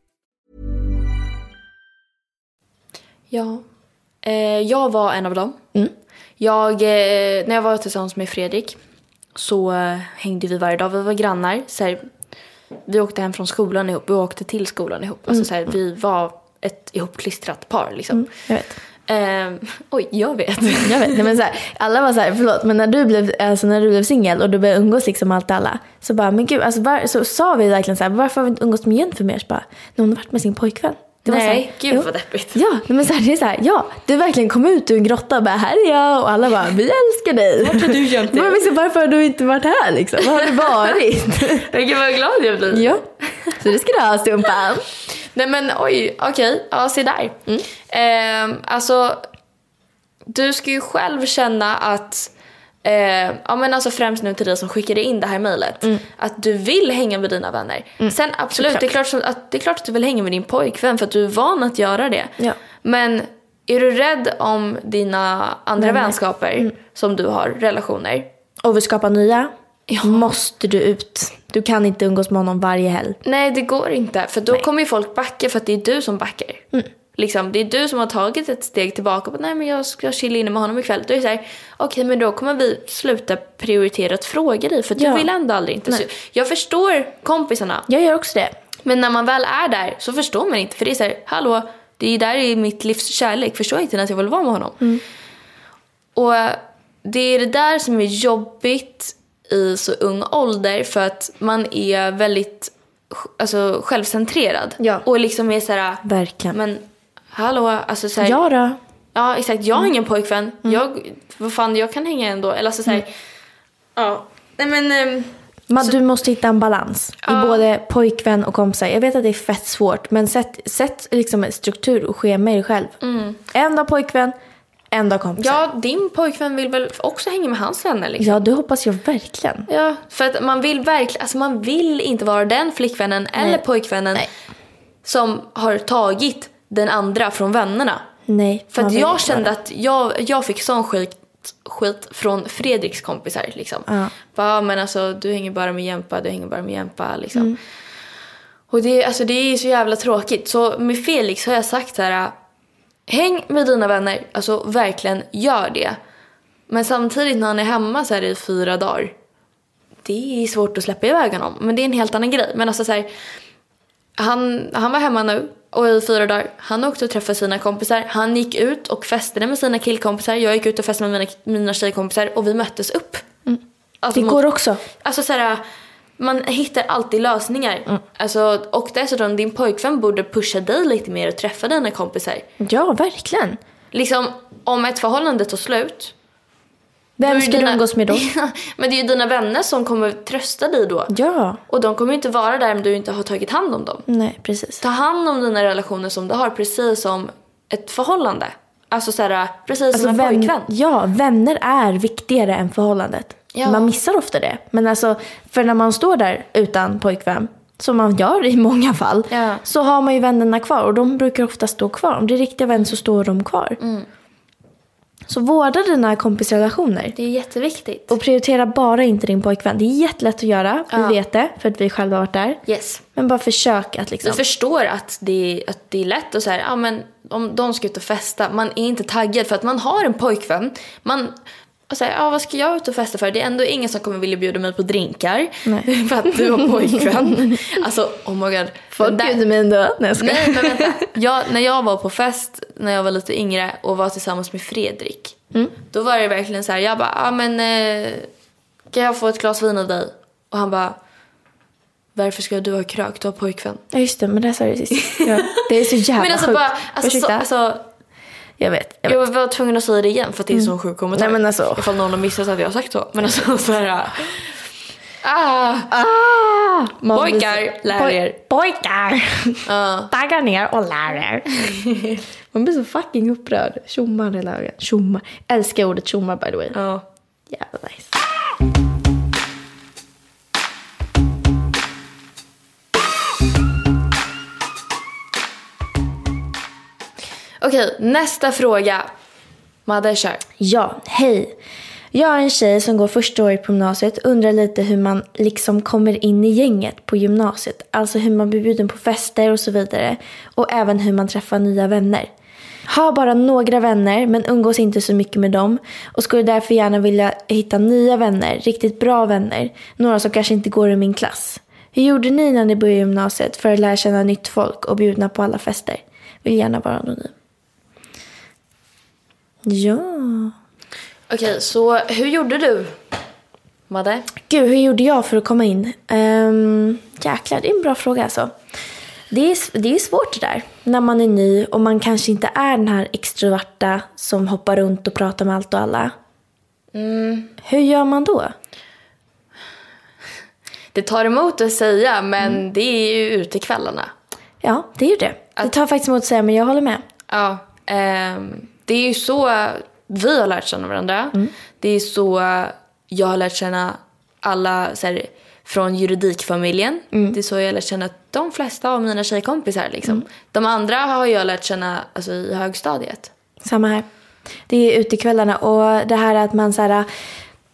Ja, eh, jag var en av dem. Mm. Jag, eh, när jag var tillsammans med Fredrik så eh, hängde vi varje dag. Vi var grannar. Så här, vi åkte hem från skolan ihop. Vi åkte till skolan ihop. Mm. Alltså, så här, vi var ett ihopklistrat par. Liksom. Mm, jag vet. Eh, oj, jag vet. jag vet. Nej, men så här, alla var så här, förlåt. Men när du blev, alltså, när du blev singel och du började umgås liksom allt alla. Så bara, men gud, alltså, var, så sa vi verkligen så här, varför har vi inte umgås med Jennifer mer? Så bara, när hon har varit med sin pojkvän. Det var Nej, så här, gud vad deppigt. Ja, men så här, det är så här, ja, du verkligen kom ut ur en grotta och bara, här är jag. Och alla bara, vi älskar dig. Vart har du gömt dig? Men liksom, varför har du inte varit här liksom? Var har du varit? Gud vad glad jag blir. Ja, så det ska du ha, Stumpan. Nej men oj, okej, okay. Ja, se där. Mm. Eh, alltså, du ska ju själv känna att Eh, ja men alltså främst nu till dig som skickade in det här mejlet, mm. att du vill hänga med dina vänner. Mm. Sen absolut, det är, klart att, det är klart att du vill hänga med din pojkvän för att du är van att göra det. Ja. Men är du rädd om dina andra vänner. vänskaper mm. som du har, relationer? Och vill skapa nya? ja. måste du ut. Du kan inte umgås med honom varje helg. Nej, det går inte. För då Nej. kommer ju folk backa för att det är du som backar. Mm. Liksom, det är du som har tagit ett steg tillbaka. Och, nej, men jag ska chilla inne med honom ikväll. Då är det så här, okej, okay, men då kommer vi sluta prioritera att fråga dig. För att ja. du vill ändå aldrig inte. Så jag förstår kompisarna. Jag gör också det. Men när man väl är där så förstår man inte. För det är så här, hallå, det är där i mitt livs kärlek. Förstår inte att jag vill vara med honom. Mm. Och det är det där som är jobbigt i så ung ålder. För att man är väldigt alltså, självcentrerad. Ja. Och liksom är så här, verkligen. Men hallå, alltså så här, ja då. Ja, exakt. Jag har mm. ingen pojkvän. Mm. Jag, vad fan, jag kan hänga ändå. Eller alltså så här, mm. ja. Nej men... Um, Men så, du måste hitta en balans ja. i både pojkvän och kompisar. Jag vet att det är fett svårt, men sätt, sätt liksom en struktur och schema i dig själv. Mm. En dag pojkvän, en dag kompisar. Ja, din pojkvän vill väl också hänga med hans vänner liksom. Ja, det hoppas jag verkligen. Ja, för att man vill verkligen, alltså man vill inte vara den flickvännen Nej. eller pojkvännen Nej. som har tagit den andra från vännerna. Nej. För att jag kände att jag, jag fick sån skit skit från Fredriks kompisar liksom. Ja. Bara, men alltså du hänger bara med Jämpa, du hänger bara med Jämpa liksom. Mm. Och det, alltså, det är så jävla tråkigt. Så med Felix har jag sagt så här: häng med dina vänner, alltså verkligen gör det. Men samtidigt när han är hemma så här i fyra dagar, det är svårt att släppa iväg honom. Men det är en helt annan grej. Men alltså så här, han, han var hemma nu och i fyra dagar, han åkte och träffade sina kompisar. Han gick ut och festade med sina killkompisar. Jag gick ut och festade med mina, mina tjejkompisar. Och vi möttes upp. Mm. Alltså, det går mot, också. Alltså så här, man hittar alltid lösningar. Mm. Alltså, och dessutom, din pojkvän borde pusha dig lite mer och träffa dina kompisar. Ja, verkligen. Liksom, om ett förhållande tar slut, vem ska du umgås med då? Men det är ju dina vänner som kommer trösta dig då. Ja. Och de kommer inte vara där om du inte har tagit hand om dem. Nej, precis. Ta hand om dina relationer som du har, precis som ett förhållande. Alltså så här, precis alltså, som en vän, pojkvän. Ja, vänner är viktigare än förhållandet. Ja. Man missar ofta det. Men alltså, för när man står där utan pojkvän, som man gör i många fall, ja. så har man ju vännerna kvar. Och de brukar ofta stå kvar. Om det är riktiga vänner så står de kvar. Mm. Så vårda dina kompisrelationer. Det är jätteviktigt. Och prioritera bara inte din pojkvän. Det är jättelätt att göra, vi ja. vet det. För att vi själva har varit där. Yes. Men bara försök att liksom... Du förstår att det, att det är lätt att säga, ja men om de ska ut och festa, man är inte taggad för att man har en pojkvän. Man... Och säger, ja, vad ska jag ut och festa för? Det är ändå ingen som kommer vilja bjuda mig på drinkar. Nej. För att du har pojkvän. Alltså, oh my god. Folk bjuder mig ändå. Nej, jag ska. Nej, men vänta. Jag, när jag var på fest, när jag var lite yngre och var tillsammans med Fredrik. Mm. Då var det verkligen så här, jag bara, ja men eh, kan jag få ett glas vin av dig? Och han bara, varför ska du ha krök? Du har pojkvän. Ja, just det, men det sa du sist. Ja, det är så jävla men alltså, sjukt. Bara, alltså, så, alltså, Jag vet, jag vet. Jag var tvungen att säga det igen för att det är så sjuk kommentar. Nej, men alltså. Ifall någon har missat att jag har sagt så. Men alltså så här. Ah, ah, pojkar, lär er. Pojkar. Uh. Tagga ner och lär er. Man blir så fucking upprörd. Tjommar hela ögonen. Tjommar. Älskar ordet tjommar, by the way. Ja. Uh. Jävla nice. Okej, nästa fråga. Madde, kör. Ja, hej. Jag är en tjej som går första året på gymnasiet. Undrar lite hur man liksom kommer in i gänget på gymnasiet. Alltså hur man blir bjuden på fester och så vidare. Och även hur man träffar nya vänner. Har bara några vänner men umgås inte så mycket med dem. Och skulle därför gärna vilja hitta nya vänner. Riktigt bra vänner. Några som kanske inte går i min klass. Hur gjorde ni när ni började gymnasiet för att lära känna nytt folk och bjudna på alla fester? Vill gärna vara anonym. Ja. Okej, så hur gjorde du, Madde? Gud, hur gjorde jag för att komma in? Um, jäklar, det är en bra fråga alltså. Det är, det är svårt det där. När man är ny och man kanske inte är den här extroverta som hoppar runt och pratar med allt och alla. Mm. Hur gör man då? Det tar emot att säga, men mm. det är ju ute kvällarna. Ja, det är ju det. Det tar faktiskt emot att säga, men jag håller med. Ja, um, det är ju så vi har lärt känna varandra. Mm. Det är så jag har lärt känna alla så här, från juridikfamiljen. Mm. Det är så jag har lärt känna de flesta av mina tjejkompisar. Liksom. Mm. De andra har jag lärt känna alltså, i högstadiet. Samma här. Det är utekvällarna. Och det här att man så här,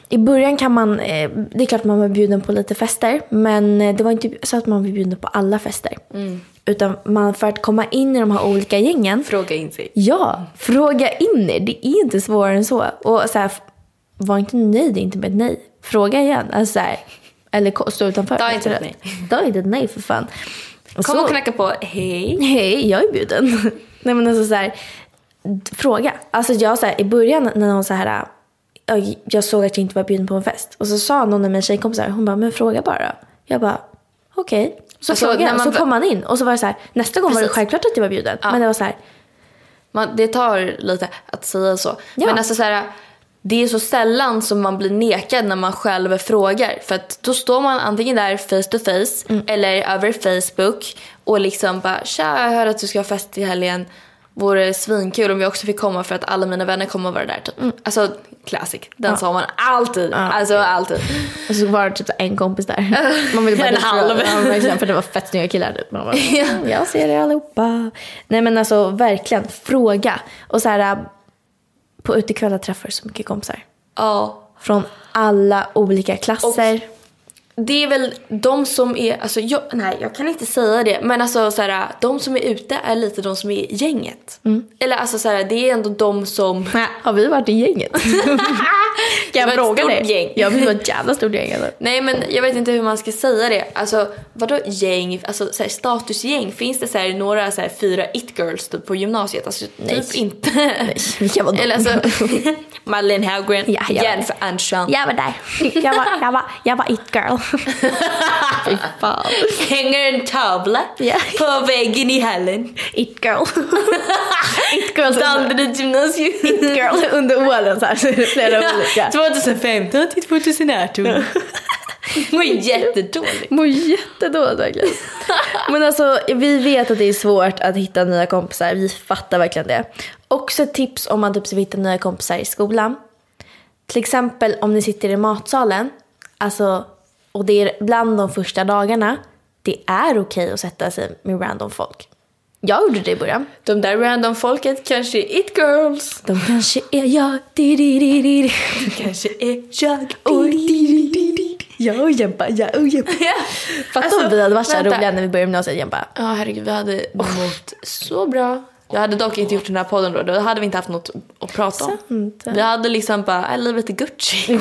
i början kan man, eh, det är klart man var bjuden på lite fester, men det var inte så att man var bjuden på alla fester. Mm. Utan man, för att komma in i de här olika gängen. Fråga in sig. Ja, fråga in er. Det är inte svårare än så. Och så här, var inte nöjd, inte med ett nej. Fråga igen. Alltså så här, eller stå utanför. Ta inte ett nej. Ta inte ett nej för fan. Kom så, och knacka på, hej. Hej, jag är bjuden. Nej men alltså så här, fråga. Alltså jag så här, i början när någon så här, jag såg att jag inte var bjuden på en fest. Och så sa någon av mina tjejkompisar, hon bara, men fråga bara. Jag bara, okej. Okay. Så alltså, frågade jag, så kom man in. Och så var det så här, nästa gång Precis. var det självklart att jag var bjuden. Ja. Men det var så här. Man, det tar lite att säga så. Ja. Men alltså så här, det är så sällan som man blir nekad när man själv frågar. För att då står man antingen där face to face mm. eller över Facebook och liksom bara, tja, jag hör att du ska ha fest i helgen. Vore svinkul om jag också fick komma för att alla mina vänner kommer att vara där typ. Mm. Alltså classic. Den ja. sa man alltid. Ja. Alltså alltid. Och så var det typ en kompis där. Man ville bara en halv. För det var fett snygga killar typ. Man bara, ja. Jag ser er allihopa. Nej men alltså verkligen fråga. Och så här på utekvällar träffar så mycket kompisar. Ja. Från alla olika klasser. Och det är väl de som är, alltså jag, nej jag kan inte säga det, men alltså så här, de som är ute är lite de som är i gänget. Mm. Eller alltså så här, det är ändå de som ja, har vi varit i gänget? Kan jag fråga det? Gäng. Ja, vi var ett jävla stort gäng eller? Nej men jag vet inte hur man ska säga det. Alltså vadå gäng, alltså så här, statusgäng, finns det så här några så här fyra it girls typ på gymnasiet? Alltså nej. Typ inte. Nej, vilka var de? Eller alltså Madeleine Haugen, ja, Jennifer Aniston. Jag var där. Jag var jag var jag var it girl. Fy fan. Hänger en tavla yeah. på väggen i hallen. It girl. It girl. Danderyd gymnasium. It girl under åren så här. Så är det flera olika. tjugohundrafemton till tjugohundraarton. Mår jättedåligt. Mår jättedåligt verkligen. Men alltså vi vet att det är svårt att hitta nya kompisar. Vi fattar verkligen det. Också ett tips om man typ ska hitta nya kompisar i skolan. Till exempel om ni sitter i matsalen. Alltså, och det är bland de första dagarna. Det är okej att sätta sig med random folk. Jag gjorde det i början. De där random folket kanske är it girls. De kanske är jag. Di, di, di, di. De kanske är jag. Och di, di, di, di. Jag och Jämpa. Jag och Jämpa. Fattar alltså, om vi hade varit så roliga när vi började med oss Jämpa. Ja, herregud. Vi hade mått så bra. Jag hade dock inte gjort den här podden då. Då hade vi inte haft något att prata om. Sant. Vi hade liksom bara, är livet är Gucci.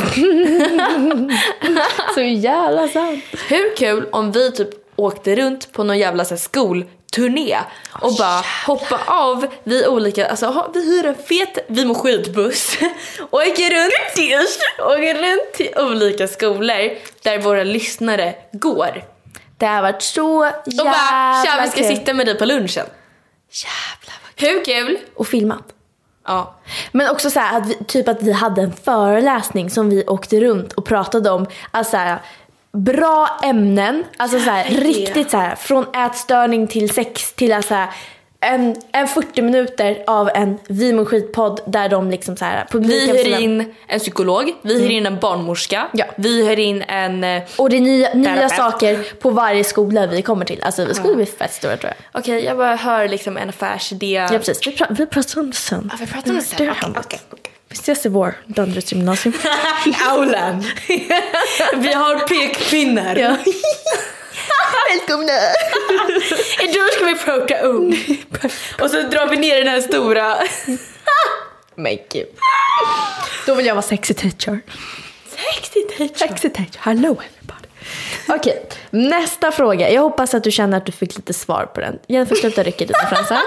Så jävla sant. Hur kul om vi typ åkte runt på någon jävla så här, skolturné och oh, bara jävlar. hoppa av vi olika, alltså vi hyr en fet vi må skitbuss och åker runt, åker runt till olika skolor där våra lyssnare går. Det har varit så jävla och bara, tja, vi ska kul. sitta med dig på lunchen. Jävlar vad hur kul. Och filma. Ja. Men också så här, att vi, typ att vi hade en föreläsning som vi åkte runt och pratade om, alltså så här, bra ämnen, alltså så här, riktigt så här, från ätstörning till sex till alltså en, en fyrtio minuter av en Vi mår skitpodd där de liksom så här vi hyr sina... in en psykolog, vi hyr mm. in en barnmorska, ja. vi hyr in en och det är nya, nya saker på varje skola vi kommer till. Alltså vi skulle bli fett stora tror jag. Okej, okay, jag bara hör liksom en affärsidé. Ja precis, vi, pra- vi pratar om det sen. Ja, vi pratar om det sen. Okej, okay, okay, okay. Vi ses i vår Danderyds gymnasium. Aulan. Vi har pekpinnar. Ja. Välkomna. Idag ska vi prata om. Och så drar vi ner den här stora. Men gud. Då vill jag vara sexy teacher. Sexy teacher. Sexy teacher. Hello everybody. Okej, okay. Nästa fråga. Jag hoppas att du känner att du fick lite svar på den. Jennifer, sluta rycka dina fransar.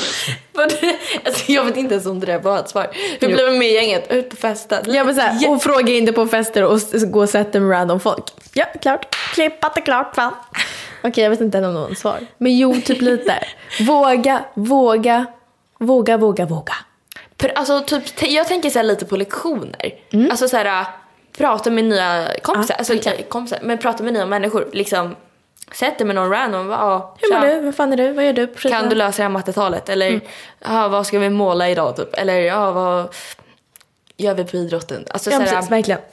Alltså, jag vet inte ens om det där var ett svar. Hur blev vi med i gänget? Ut på festa. Ja, men så här, och fråga inte på fester och gå och sätta med random folk. Ja, klart. Klippat är klart, fan. Okej, okay, jag vet inte om någon svar. Men jo, typ lite. Våga, våga, våga, våga, våga. Alltså, typ, jag tänker så här lite på lektioner. Mm. Alltså så här, prata med nya kompisar. Ah, alltså, okay. kompisar. Men prata med nya människor. Liksom, sätt dig med någon random. Ja, hur mår du? Vad fan är du? Vad gör du? Precis. Kan du lösa det här mattetalet? Eller, mm. ja, vad ska vi måla idag? Typ? Eller, ja, vad gör vi på idrotten? Alltså, ja, så här, precis, verkligen.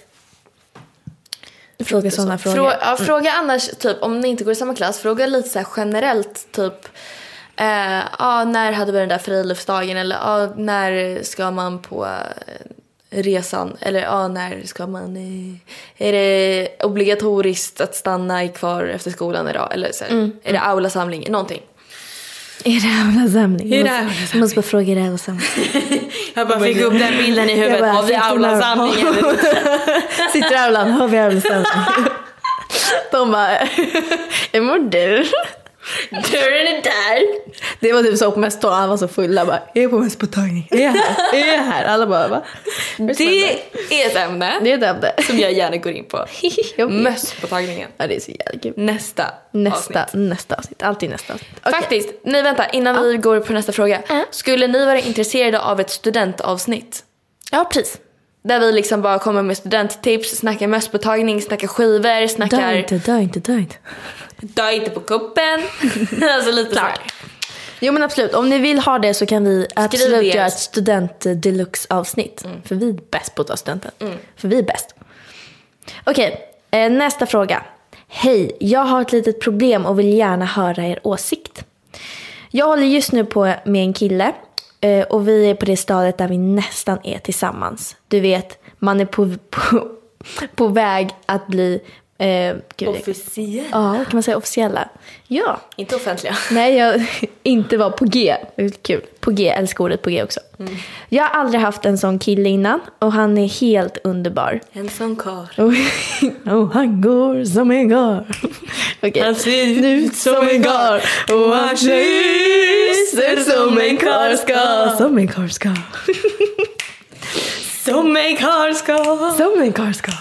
Fråga sådana frågor. Frå, ja, fråga mm. annars, typ, om ni inte går i samma klass, fråga lite så här generellt, typ, eh, ah, när hade vi den där friluftsdagen? Eller ah, när ska man på resan? Eller ja, när ska man... Är det obligatoriskt att stanna i kvar efter skolan idag? Eller så här, mm. är det aulasamling? Någonting. Är det aulasamling? Är det aulasamling? Jag måste bara fråga, är det aulasamling? Jag bara fick upp den bilden i huvudet. Har vi aulasamling? Sitter i aulan, har vi aulasamling? De bara, är mår du? Dörren är där. Det var typ så på mest, alla var så fulla bara, är jag på mest på tagning? Är jag här? Är jag här? Alla bara, va? Det är ett ämne. Det är ett ämne som jag gärna går in på. Möss på tagningen. Ja, det är så jävla kul. Nästa Nästa, avsnitt. nästa avsnitt. Alltid nästa avsnitt. Okay. Faktiskt, nej vänta, innan ja. vi går på nästa fråga. Mm. Skulle ni vara intresserade av ett studentavsnitt? Ja, precis. Där vi liksom bara kommer med studenttips, snackar möss på tagning, snackar skivor, snackar... Dö inte, dö inte, dö inte. Dö inte på kuppen. Alltså lite så här. Jo men absolut, om ni vill ha det så kan vi absolut göra ett student deluxe avsnitt. Mm. För vi är bäst på att ta studenten. Mm. För vi är bäst. Okej, eh, nästa fråga. Hej, jag har ett litet problem och vill gärna höra er åsikt. Jag håller just nu på med en kille. eh, Och vi är på det stadiet där vi nästan är tillsammans. Du vet, man är på, på, på väg att bli... Eh, officiella. Ja, kan man säga officiella? Ja. Inte offentliga. Nej, jag inte var på G. Kul. På G, älskar ordet på G också. Mm. Jag har aldrig haft en sån kille innan. Och han är helt underbar. En sån karl. Och, och han går som en gar. Okay. Han ser ut som en gar. Och han kysser som en karl ska. Som en karl ska. Som en karl ska. Som en karl ska.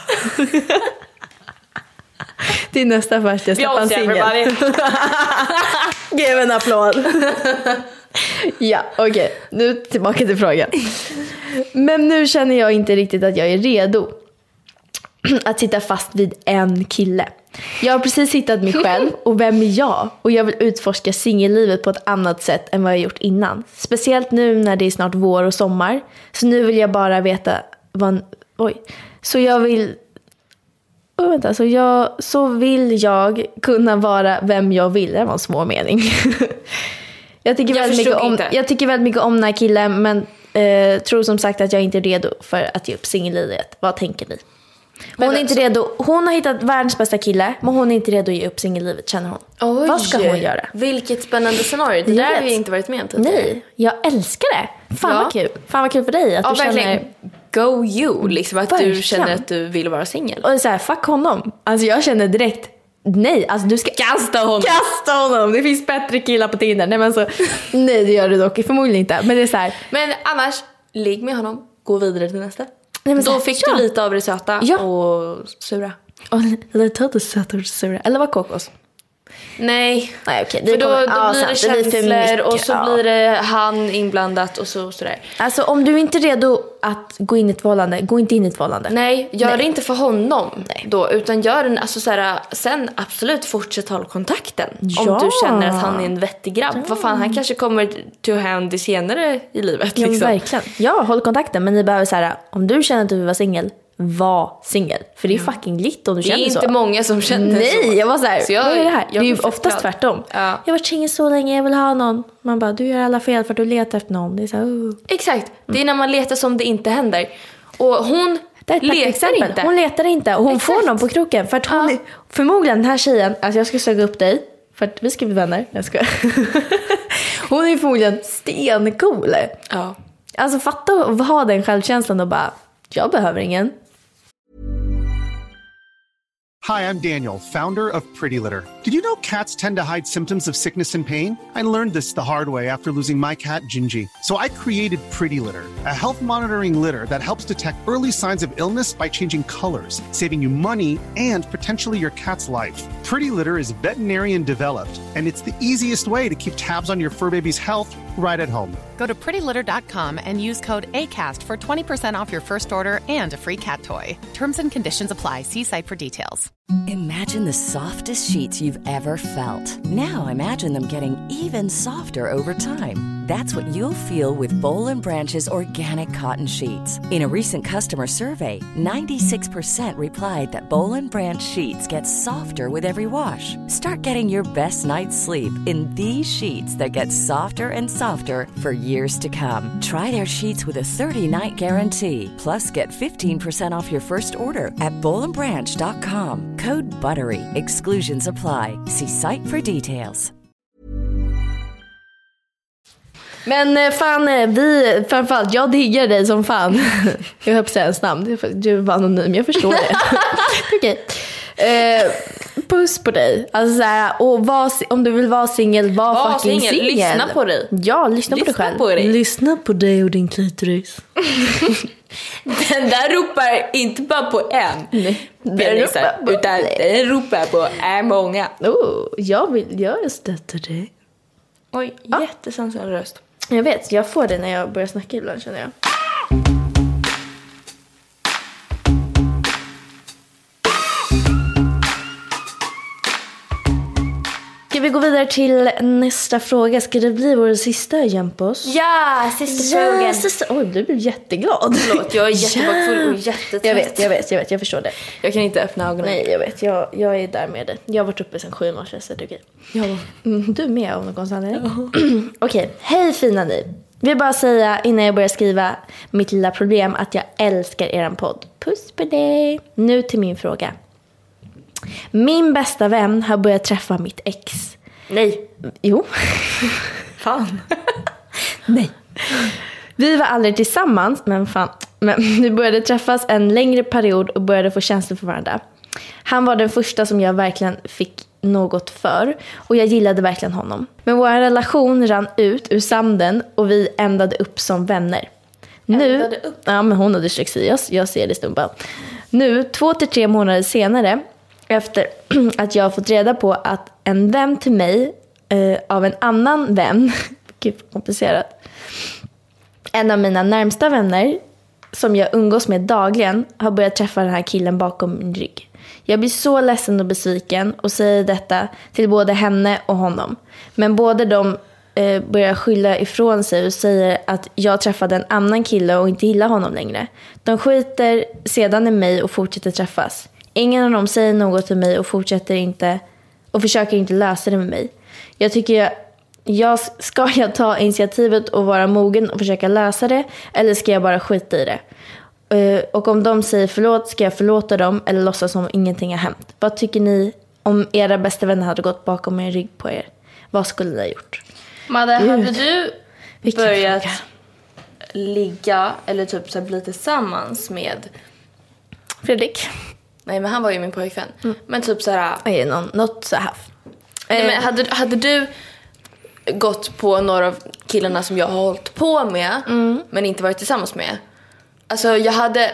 Det är nästa första släppan singel. Ge en applåd. Ja, okej. Okay. Nu tillbaka till frågan. Men nu känner jag inte riktigt att jag är redo att sitta fast vid en kille. Jag har precis hittat mig själv. Och vem är jag? Och jag vill utforska singellivet på ett annat sätt än vad jag gjort innan. Speciellt nu när det är snart vår och sommar. Så nu vill jag bara veta vad... Oj. Så jag vill... Oh, vänta, så, jag, så vill jag kunna vara vem jag vill. Det var en svår mening. jag, tycker jag, väldigt mycket om, jag tycker väldigt mycket om den här killen. Men eh, tror som sagt att jag inte är redo för att ge upp singellivet. Vad tänker ni? Hon är inte så... redo. Hon har hittat världens bästa kille. Men hon är inte redo att ge upp singellivet, känner hon. Oj, vad ska hon göra? Vilket spännande scenario. Det jag där vet. har vi inte varit med om tidigare. Nej, jag älskar det. Fan ja. vad kul. Fan vad kul för dig att ja, du känner... Verkligen. Go you, liksom att verkligen. Du känner att du vill vara singel. Och det är så här, fuck honom. Alltså jag känner direkt, nej, alltså du ska kasta honom. Kasta honom, det finns bättre killar på Tinder. Nej men så, nej det gör du dock, förmodligen inte. Men det är så här. Men annars, ligg med honom, gå vidare till nästa. Nej, men då här, fick ja. du lite av det söta ja. och sura. Och lite av det söta och sura. Eller vad kokos? Nej, Nej okej. För då, då ja, blir det sant, känslor det och så ja. blir det han inblandat och så sådär. Alltså om du inte är redo att gå in i ett förhållande, gå inte in i ett förhållande. Nej, gör Nej. det inte för honom Nej. då, utan gör en, alltså såhär, sen absolut fortsätt hålla kontakten. Ja. Om du känner att han är en vettig grabb. Ja. Vad fan, han kanske kommer to handy senare i livet. Ja, liksom. verkligen. Ja, håll kontakten. Men ni behöver såhär, om du känner att du vill vara singel, var singel. För det är fucking glitt om du känner så. Det är inte många som känner Nej, så. Nej, jag var såhär, jag, vad är det här? Det är ju oftast glad. tvärtom. Ja. Jag har varit singel så länge, jag vill ha någon. Man bara, du gör alla fel för att du letar efter någon. Det är så här, uh. Exakt, det är när man letar som det inte händer. Och hon letar inte. Hon letar inte och hon Exakt. får någon på kroken. För att hon, ja. förmodligen den här tjejen, alltså jag ska söka upp dig. För att vi ska bli vänner. Jag ska. Hon är förmodligen stencool. Ja. Alltså fatta att ha den självkänslan och bara, jag behöver ingen. Hi, I'm Daniel, founder of Pretty Litter. Did you know cats tend to hide symptoms of sickness and pain? I learned this the hard way after losing my cat, Gingy. So I created Pretty Litter, a health monitoring litter that helps detect early signs of illness by changing colors, saving you money and potentially your cat's life. Pretty Litter is veterinarian developed, and it's the easiest way to keep tabs on your fur baby's health right at home. Go to pretty litter dot com and use code ACAST for twenty percent off your first order and a free cat toy. Terms and conditions apply. See site for details. Imagine the softest sheets you've ever felt. Now imagine them getting even softer over time. That's what you'll feel with Boll and Branch's organic cotton sheets. In a recent customer survey, ninety-six percent replied that Boll and Branch sheets get softer with every wash. Start getting your best night's sleep in these sheets that get softer and softer for years to come. Try their sheets with a thirty-night guarantee. Plus, get fifteen percent off your first order at boll and branch dot com. Code BUTTERY. Exclusions apply. See site for details. Men fan, vi, framförallt, jag diggar dig som fan. Jag höll på att säga ens namn. Du var anonym, jag förstår det. Okej. Eh, puss på dig. Alltså såhär, och var, om du vill vara singel, var, var fucking singel. Lyssna på dig. Ja, lyssna, lyssna på dig själv. På dig. Lyssna på dig och din klitoris. Den där ropar inte bara på en. Nej, den ropar på, utan den ropar på är många. Oh, jag vill, jag stöttar dig. Oj, ja. Jättesensuell röst. Jag vet, jag får det när jag börjar snacka ibland, känner jag. Ska vi gå vidare till nästa fråga? Ska det bli vår sista, Jämpos? Ja, sista ja, frågan. Sista... Oj, du blir jätteglad. Förlåt, jag är jättebakfull ja. och jättetrött. Jag vet, jag vet, jag vet, jag förstår det. Jag kan inte öppna ögonen. Nej, jag vet, jag, jag är där med dig. Jag har varit uppe sedan sju morse, så det är okej. Ja. Mm, du är med om någon anledning. Ja. Okej, hej fina ni. Vill bara säga innan jag börjar skriva mitt lilla problem att jag älskar eran podd. Puss på dig. Nu till min fråga. Min bästa vän har börjat träffa mitt ex. Nej. Jo. Fan. Nej. Vi var aldrig tillsammans, men fan. Men vi började träffas en längre period och började få känslor för varandra. Han var den första som jag verkligen fick något för. Och jag gillade verkligen honom. Men vår relation rann ut ur sanden och vi ändade upp som vänner. Nu, ändade upp? Ja, men hon har dyslexi. Jag, jag ser det stumpa. Nu, två till tre månader senare, efter att jag har fått reda på att en vän till mig eh, av en annan vän, gud komplicerat, en av mina närmsta vänner som jag umgås med dagligen har börjat träffa den här killen bakom min rygg. Jag blir så ledsen och besviken och säger detta till både henne och honom. Men båda de eh, börjar skylla ifrån sig och säger att jag träffade en annan kille och inte gillar honom längre. De skiter sedan i mig och fortsätter träffas. Ingen av dem säger något till mig och fortsätter inte och försöker inte lösa det med mig. Jag tycker jag, jag ska jag ta initiativet och vara mogen och försöka lösa det, eller ska jag bara skita i det? Uh, och om de säger förlåt, ska jag förlåta dem eller låtsas som ingenting har hänt? Vad tycker ni om era bästa vänner hade gått bakom en rygg på er? Vad skulle ni ha gjort? Madde, hade du Vilken börjat fråga? ligga eller typ så bli tillsammans med Fredrik? Nej, men han var ju min pojkvän. Mm. Men typ så här, nej, någon, något så här. Nej, men hade, hade du gått på några av killarna som jag har hållit på med mm. men inte varit tillsammans med? Alltså jag hade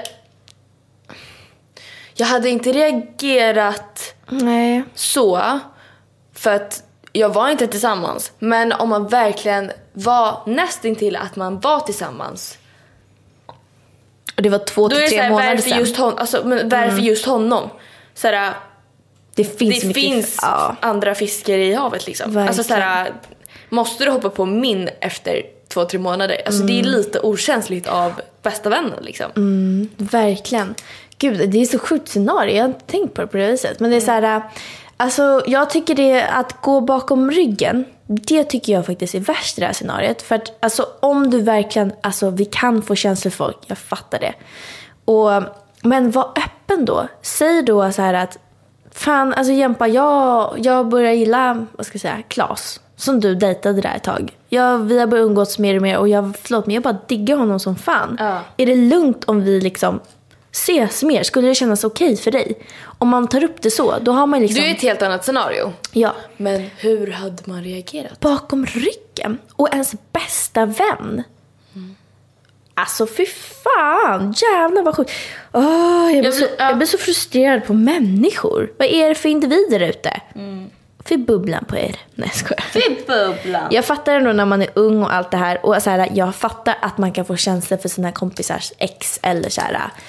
Jag hade inte reagerat nej. så, för att jag var inte tillsammans. Men om man verkligen var nästintill att man var tillsammans, och det var två till tre här, månader sedan. Just hon, alltså, men varför mm. just honom? Såhär, det finns, det mycket, finns ja. andra fiskar i havet liksom. Alltså, såhär, måste du hoppa på min efter två, tre månader? Alltså, mm. det är lite okänsligt av bästa vänner liksom. Mm, verkligen. Gud, det är så sjukt scenario. Jag har inte tänkt på det på det viset. Men det är så här, alltså, jag tycker det är att gå bakom ryggen. Det tycker jag faktiskt är värst i det här scenariot. För att alltså, om du verkligen, alltså vi kan få känslor för folk, jag fattar det. Och, men var öppen då. Säg då så här att fan, alltså Jämpa, jag, jag börjar gilla, vad ska jag säga, Klas. Som du dejtade där ett tag. Jag, vi har börjat umgås mer och mer. Och jag, förlåt, men jag bara diggar honom som fan. Ja. Är det lugnt om vi liksom ses mer? Skulle det kännas okej för dig? Om man tar upp det så, då har man liksom... Du är ett helt annat scenario. Ja. Men hur hade man reagerat? Bakom ryggen. Och ens bästa vän. Mm. Alltså fy fan. Jävlar vad sjukt. Oh, jag, blir jag, så, ja. jag blir så frustrerad på människor. Vad är det för individer ute? Mm. För bubblan på er. Nej, skojar. För bubblan. Jag fattar ändå när man är ung och allt det här. Och så här, jag fattar att man kan få känslor för sina kompisars ex. Eller så här,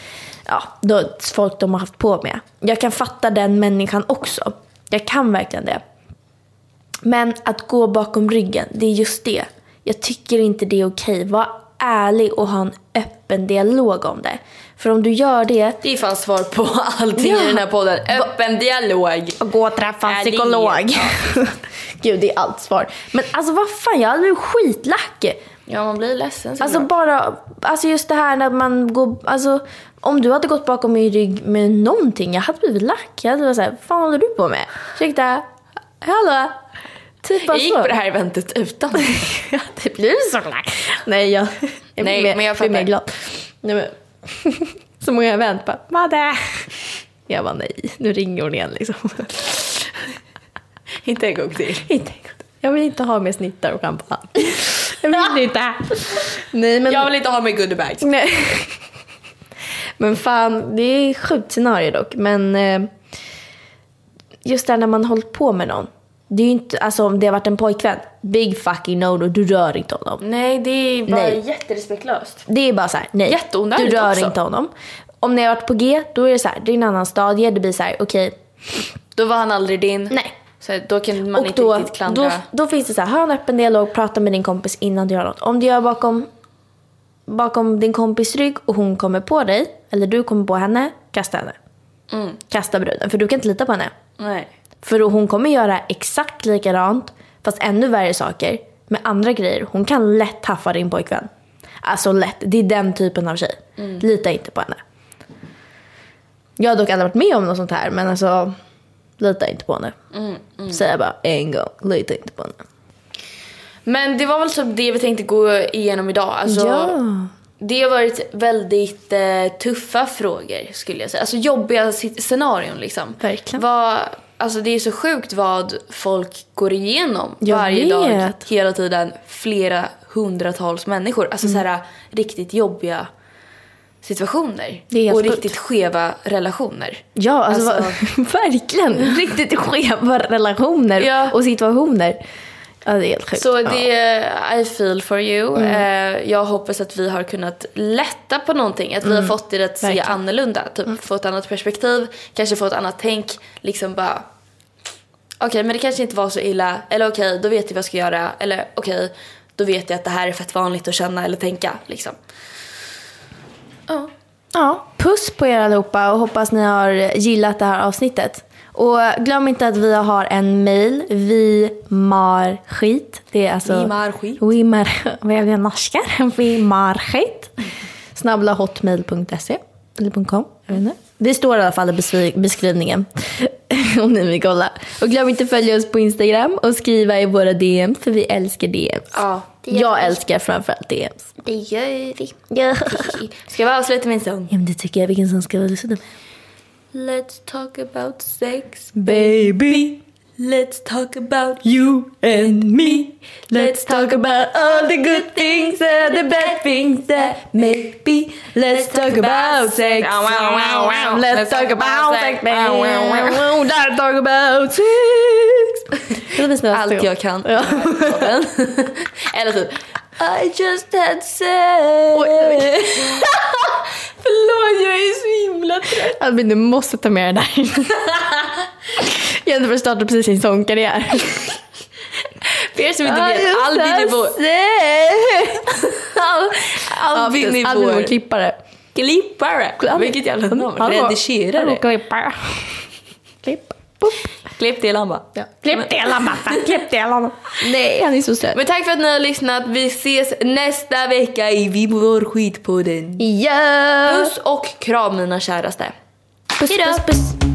ja, då, folk de har haft på med. Jag kan fatta den människan också. Jag kan verkligen det. Men att gå bakom ryggen, det är just det. Jag tycker inte det är okej. Var ärlig och ha en öppen dialog om det. För om du gör det... Det är fan svar på allting ja. i den här podden. Öppen dialog. Och gå och träffa en psykolog. Ja. Gud, det är allt svar. Men alltså vad fan, jag hade blivit skitlack. Ja, man blir ledsen. Alltså bra. bara... Alltså just det här när man går... Alltså om du hade gått bakom min rygg med någonting, jag hade blivit lack. Jag hade varit såhär, vad håller du på med? Ursäkta, hallå? Typ jag gick så. På det här eventet utan. Det blir så lack. Nej, jag, jag Nej, mer, men jag blir mer glad. Nej, men... Så många event bara, Madde. Jag bara, nej, nu ringer hon igen liksom. Inte en gång till. Inte en gång till. Jag vill inte ha med snittar och champagne. Jag vill inte. Nej, men... Jag vill inte ha med goodiebags. Nej. Men fan, det är ett sjukt scenario dock. Men eh, just där när man hållit på med någon. Det är ju inte, alltså om det har varit en pojkvän. Big fucking no, då, du rör inte honom. Nej, det är bara nej. jätterespektlöst. Det är bara så här, nej. Jätteonödigt du rör också. Inte honom. Om ni har varit på G, då är det så här, det är en annan stadie. Det blir så här, okej. Okay. Då var han aldrig din. Nej. Så då kan man och inte då, riktigt klandra. Då, då finns det så här, ha en öppen dialog, prata med din kompis innan du gör något. Om du gör bakom, bakom din kompis rygg och hon kommer på dig, eller du kommer på henne, kasta henne. Mm. Kasta bruden, för du kan inte lita på henne. Nej. För hon kommer göra exakt likadant, fast ännu värre saker, med andra grejer. Hon kan lätt haffa din pojkvän. Alltså lätt, det är den typen av tjej. Mm. Lita inte på henne. Jag har dock aldrig varit med om något sånt här, men alltså... Lita inte på henne. Mm, mm. Säger bara en gång. Lita inte på henne. Men det var väl så det vi tänkte gå igenom idag. Alltså, ja. Det har varit väldigt eh, tuffa frågor skulle jag säga. Alltså jobbiga scenarion liksom. Verkligen. Vad, alltså det är så sjukt vad folk går igenom jag varje vet. dag. Hela tiden. Flera hundratals människor. Alltså mm. så här riktigt jobbiga situationer. Och riktigt skeva relationer. Ja, alltså, alltså verkligen. Riktigt skeva relationer ja. och situationer. Ja, det är helt sjukt. Så det är, I feel for you. Mm. Jag hoppas att vi har kunnat lätta på någonting. Att vi mm. har fått det att se verkligen. Annorlunda. Typ mm. få ett annat perspektiv. Kanske få ett annat tänk. Liksom bara, okej, okay, men det kanske inte var så illa. Eller okej, okay, då vet jag vad jag ska göra. Eller okej, okay, då vet jag att det här är fett vanligt att känna eller tänka. Liksom. Ja. Ja, puss på er allihopa och hoppas ni har gillat det här avsnittet. Och glöm inte att vi har en mail, vi mar skit. Det är alltså vi mar skit. Vi mar, vad är det norska? Vi mar skit. Snabbla hotmail punkt se eller .com, jag vet inte. Det står i alla fall i beskrivningen om ni vill kolla. Och glöm inte att följa oss på Instagram och skriva i våra D M's, för vi älskar D M's. Ja, jag älskar framförallt D M's. Det gör vi. Ja. Ska vi avsluta med en sång? Ja, men det tycker jag. Vilken sång ska vi avsluta med? Let's talk about sex, baby. Let's talk about you and me. Let's talk about all the good things and the bad things that may be. Let's talk about sex. Let's talk about sex. Let's talk about sex. Allt jag kan. Eller typ I just had sex. Förlåt, jag är så himla trött. Albin, du måste ta med det där. Jennifer startade precis sin sångkarriär. För er som inte vet, Albin är vår Albin är vår klippare. Klippare? Vilket jävla namn. Redigerare. Klippare. Klipp. Klipp det lamba. Ja. Klipp det lamba. Klipp det lamba. Nej, han är så söt. Men tack för att ni har lyssnat. Vi ses nästa vecka i Vi mår skit på den. Ja. Puss och kram mina käraste. Puss, puss, puss.